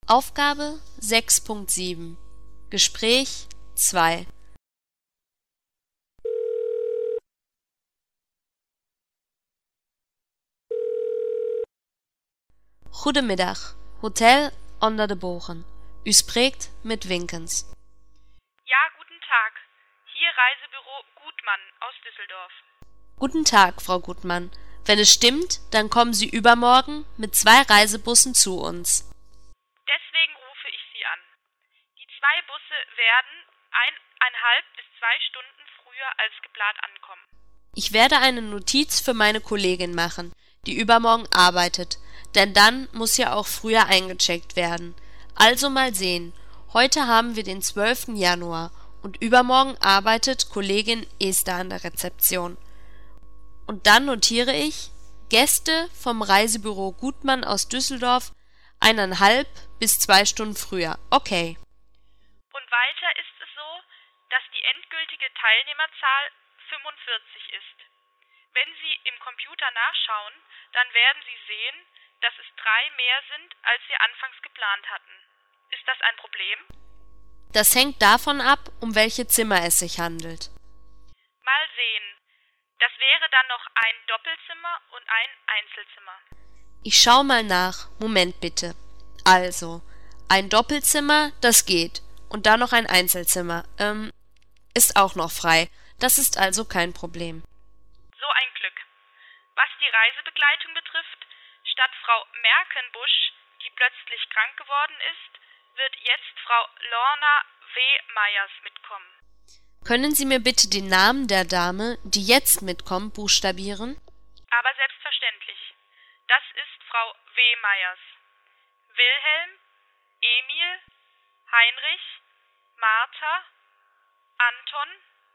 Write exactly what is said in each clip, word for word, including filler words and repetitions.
Aufgabe sechs Punkt sieben Gespräch zwei. Goedemiddag, Hotel Onder de Bogen. U spreekt met Winkens. Ja, guten Tag. Hier Reisebüro Gutmann aus Düsseldorf. Guten Tag, Frau Gutmann. Wenn es stimmt, dann kommen Sie übermorgen mit zwei Reisebussen zu uns. Deswegen rufe ich Sie an. Die zwei Busse werden eineinhalb bis zwei Stunden früher als geplant ankommen. Ich werde eine Notiz für meine Kollegin machen, die übermorgen arbeitet, denn dann muss ja auch früher eingecheckt werden. Also mal sehen. Heute haben wir den zwölften Januar und übermorgen arbeitet Kollegin Esther an der Rezeption. Und dann notiere ich Gäste vom Reisebüro Gutmann aus Düsseldorf eineinhalb bis zwei Stunden früher. Okay. Und weiter ist es so, dass die endgültige Teilnehmerzahl fünfundvierzig ist. Wenn Sie im Computer nachschauen, dann werden Sie sehen, dass es drei mehr sind, als wir anfangs geplant hatten. Ist das ein Problem? Das hängt davon ab, um welche Zimmer es sich handelt. Mal sehen. Das wäre dann noch ein Doppelzimmer und ein Einzelzimmer. Ich schau mal nach. Moment bitte. Also, ein Doppelzimmer, das geht. Und dann noch ein Einzelzimmer. Ähm, ist auch noch frei. Das ist also kein Problem. So ein Glück. Was die Reisebegleitung betrifft, statt Frau Merkenbusch, die plötzlich krank geworden ist, wird jetzt Frau Lorna W. Meyers mitkommen. Können Sie mir bitte den Namen der Dame, die jetzt mitkommt, buchstabieren? Aber selbstverständlich. Das ist Frau W. Meyers. Wilhelm, Emil, Heinrich, Martha, Anton,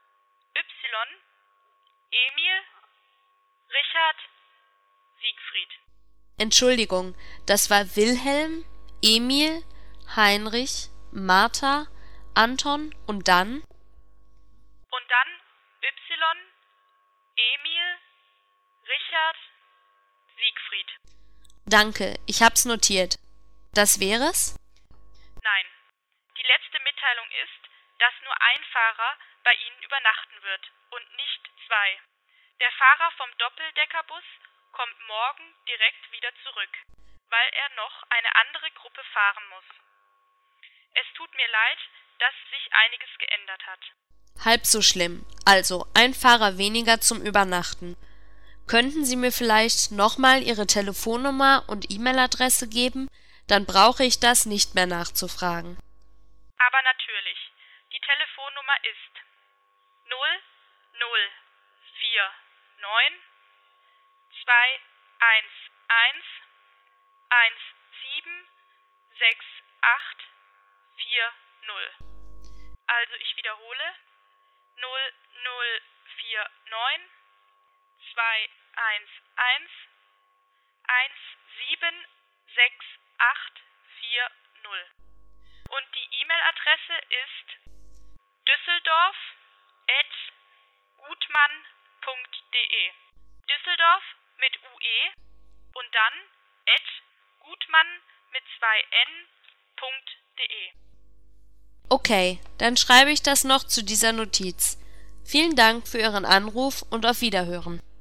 Y, Emil, Richard, Siegfried. Entschuldigung, das war Wilhelm, Emil, Heinrich, Martha, Anton und dann? Und dann Y, Emil, Richard, Siegfried. Danke, ich hab's notiert. Das wär's? Nein. Die letzte Mitteilung ist, dass nur ein Fahrer bei Ihnen übernachten wird und nicht zwei. Der Fahrer vom Doppeldeckerbus kommt morgen direkt wieder zurück, weil er noch eine andere Gruppe fahren muss. Es tut mir leid, dass sich einiges geändert hat. Halb so schlimm. Also, ein Fahrer weniger zum Übernachten. Könnten Sie mir vielleicht nochmal Ihre Telefonnummer und E-Mail-Adresse geben? Dann brauche ich das nicht mehr nachzufragen. Aber natürlich. Die Telefonnummer ist null null vier neun zwei eins eins eins sieben sechs acht vier null. Also ich wiederhole null null vier neun zwei eins eins eins sieben sechs acht vier null. Und die E-Mail-Adresse ist düsseldorf at gutmann punkt de. Düsseldorf mit U E und dann at gutmann mit zwei N punkt de. Okay, dann schreibe ich das noch zu dieser Notiz. Vielen Dank für Ihren Anruf und auf Wiederhören.